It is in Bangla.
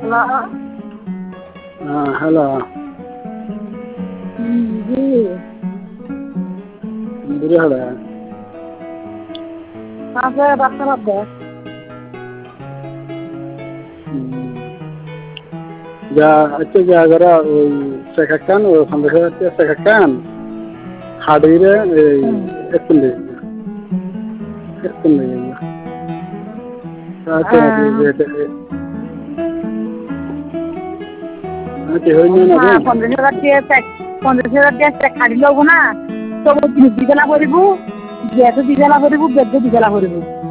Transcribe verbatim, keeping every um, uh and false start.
হ্যালো। হ্যাঁ হ্যালো। জি। বুড়ি হলে আছে ডাক্তার আছে। যা হচ্ছে যা যারা ওই শেখাকান ও সন্দেশ হচ্ছে শেখাকান হাড়িরে এই একটু নেই একটু নেই আচ্ছা আচ্ছা হইনি না হ্যাঁ পঞ্চাশ হাজার দিয়ে পঞ্চাশ হাজার দিয়ে খাড়ি লব না তবু জিনিস দিবেলা করিব গ্যাসও দিবেলা করিব বেডও দিবেলা করিব।